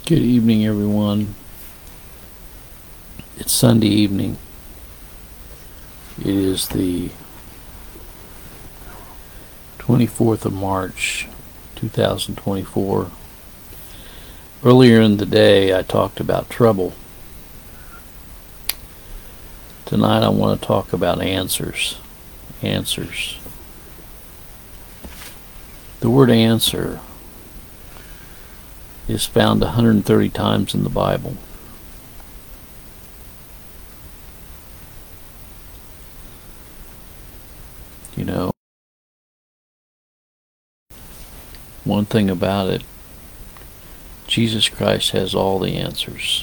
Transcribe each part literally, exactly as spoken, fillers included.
Good evening, everyone. It's Sunday evening. It is the twenty-fourth of March, two thousand twenty-four. Earlier in the day, I talked about trouble. Tonight, I want to talk about answers. Answers. The word answer is found one hundred thirty times in the Bible. You know, one thing about it, Jesus Christ has all the answers.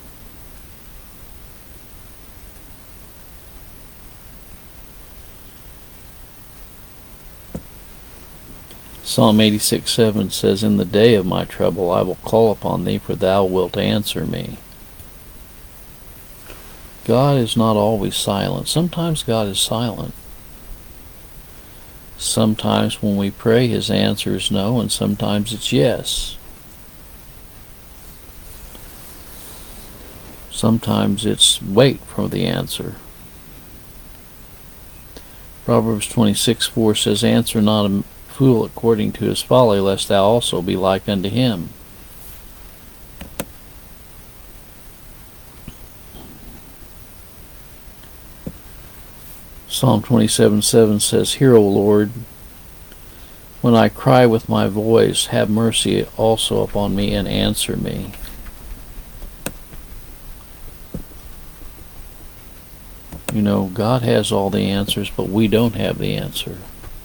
Psalm eighty-six seven says, "In the day of my trouble I will call upon thee, for thou wilt answer me." God is not always silent. Sometimes God is silent. Sometimes when we pray, His answer is no, and sometimes it's yes. Sometimes it's wait for the answer. Proverbs twenty-six four says, "Answer not a fool according to his folly, lest thou also be like unto him." Psalm twenty-seven seven says, "Hear, O Lord, when I cry with my voice, have mercy also upon me and answer me." You know, God has all the answers, but we don't have the answer.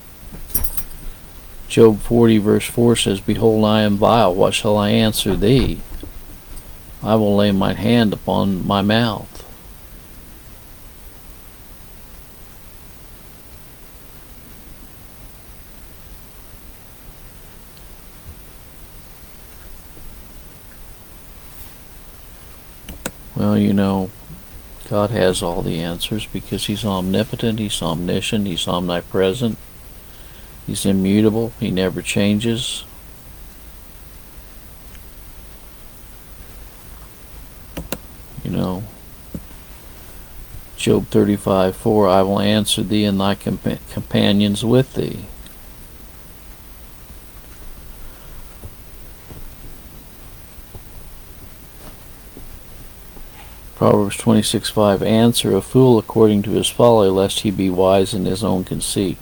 Job forty verse four says, "Behold, I am vile, what shall I answer thee? I will lay mine hand upon my mouth." Well, you know, God has all the answers because He's omnipotent, He's omniscient, He's omnipresent, He's immutable, He never changes. You know, Job thirty-five four, "I will answer thee and thy compa- companions with thee." Proverbs twenty-six five, "Answer a fool according to his folly, lest he be wise in his own conceit."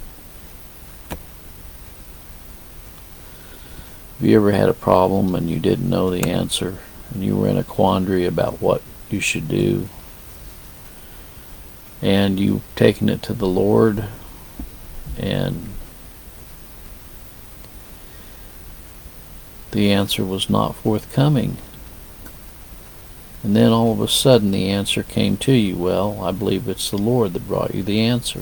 Have you ever had a problem and you didn't know the answer, and you were in a quandary about what you should do, and you've taken it to the Lord, and the answer was not forthcoming? And then all of a sudden the answer came to you. Well, I believe it's the Lord that brought you the answer.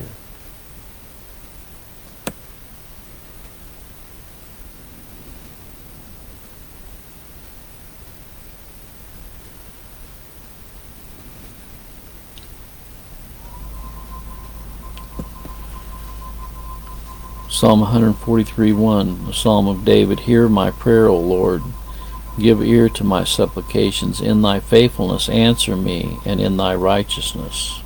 Psalm one forty-three one, the Psalm of David, "Hear my prayer, O Lord. Give ear to my supplications. In thy faithfulness answer me, and in thy righteousness."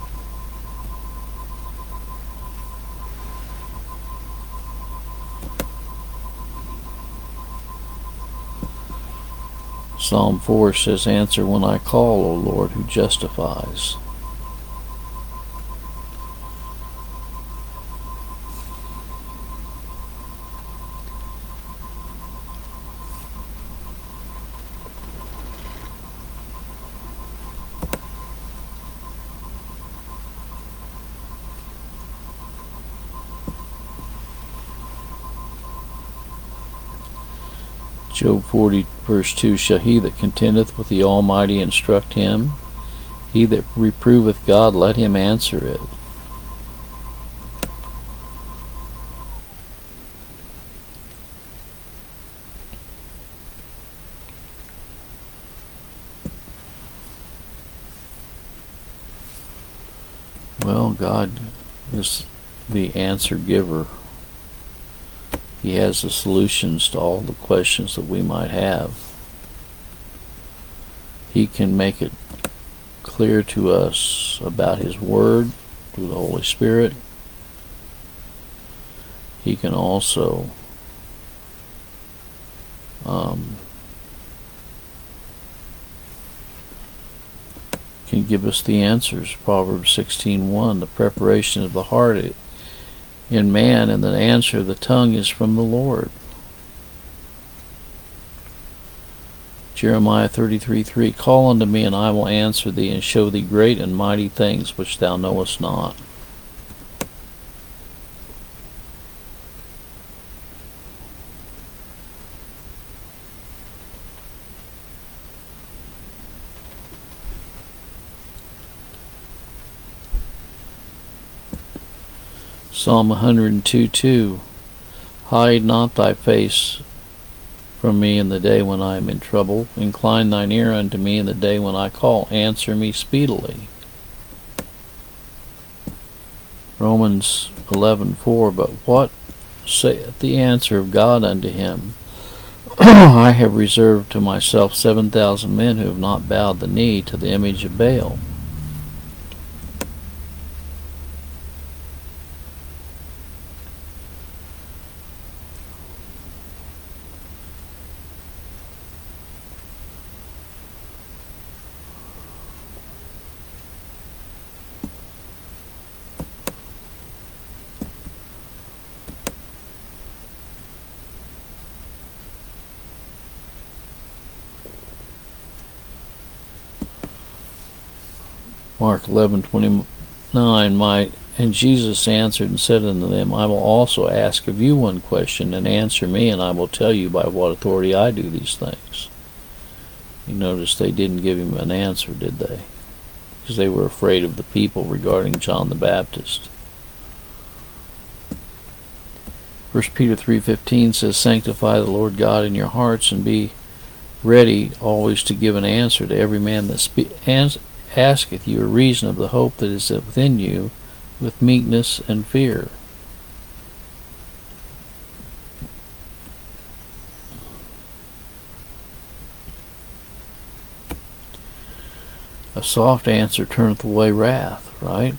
Psalm four says, "Answer when I call, O Lord, who justifies." Job forty verse two, "Shall he that contendeth with the Almighty instruct him? He that reproveth God, let him answer it." Well, God is the answer giver. He has the solutions to all the questions that we might have. He can make it clear to us about His Word through the Holy Spirit. He can also um, can give us the answers. Proverbs sixteen one, the preparation of the heart in man, and the answer of the tongue is from the Lord. Jeremiah thirty-three three, call unto me, and I will answer thee, and show thee great and mighty things which thou knowest not. Psalm one hundred two two, hide not thy face from me in the day when I am in trouble. Incline thine ear unto me in the day when I call. Answer me speedily. Romans eleven four, but what saith the answer of God unto him? I have reserved to myself seven thousand men who have not bowed the knee to the image of Baal. Mark eleven twenty-nine, my and Jesus answered and said unto them, I will also ask of you one question, and answer me, and I will tell you by what authority I do these things. You notice they didn't give him an answer, did they? Because they were afraid of the people regarding John the Baptist. First Peter three fifteen says, sanctify the Lord God in your hearts, and be ready always to give an answer to every man that spe- asketh you a reason of the hope that is within you, with meekness and fear. A soft answer turneth away wrath, right?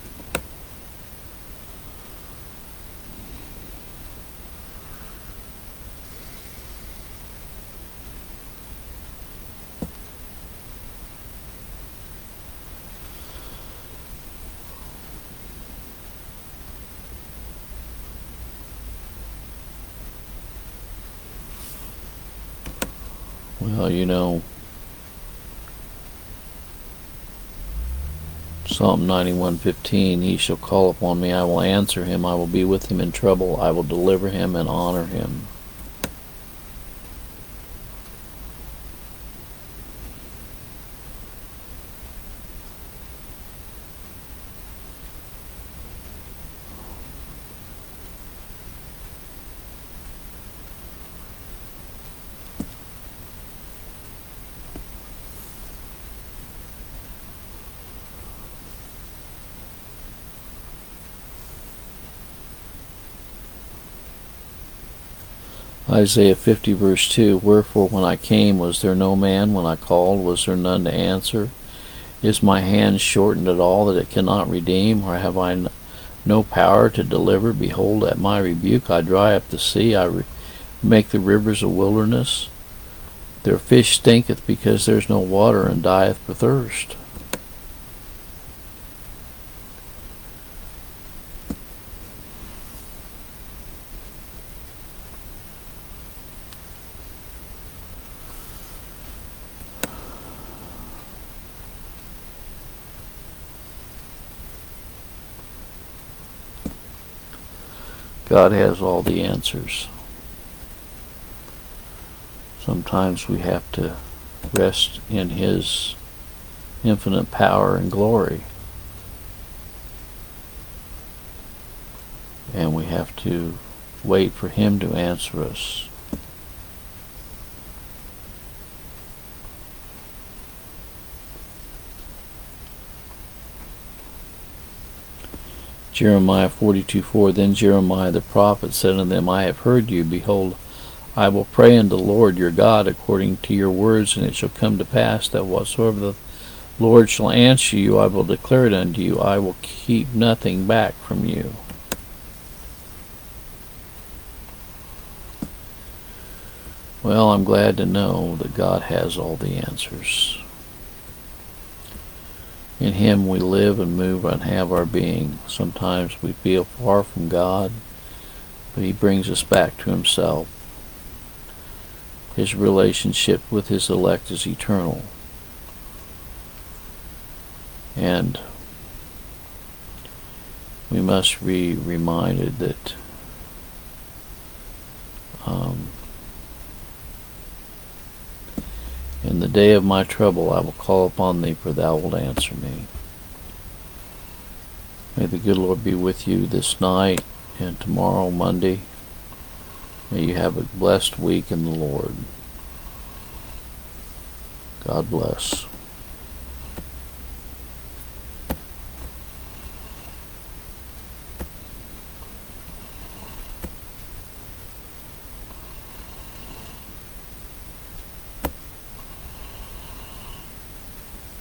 Well, you know, Psalm ninety-one fifteen, he shall call upon me, I will answer him, I will be with him in trouble, I will deliver him and honor him. Isaiah fifty verse two, wherefore when I came was there no man, when I called was there none to answer? Is my hand shortened at all that it cannot redeem, or have I no power to deliver? Behold, at my rebuke I dry up the sea, I re- make the rivers a wilderness. Their fish stinketh because there is no water, and dieth for thirst. God has all the answers. Sometimes we have to rest in His infinite power and glory. And we have to wait for Him to answer us. Jeremiah forty-two four, then Jeremiah the prophet said unto them, I have heard you, behold, I will pray unto the Lord your God according to your words, and it shall come to pass that whatsoever the Lord shall answer you, I will declare it unto you. I will keep nothing back from you. Well, I'm glad to know that God has all the answers. In Him we live and move and have our being. Sometimes we feel far from God, but He brings us back to Himself. His relationship with His elect is eternal. And we must be reminded that um, in the day of my trouble I will call upon Thee, for Thou wilt answer me. May the good Lord be with you this night and tomorrow, Monday. May you have a blessed week in the Lord. God bless.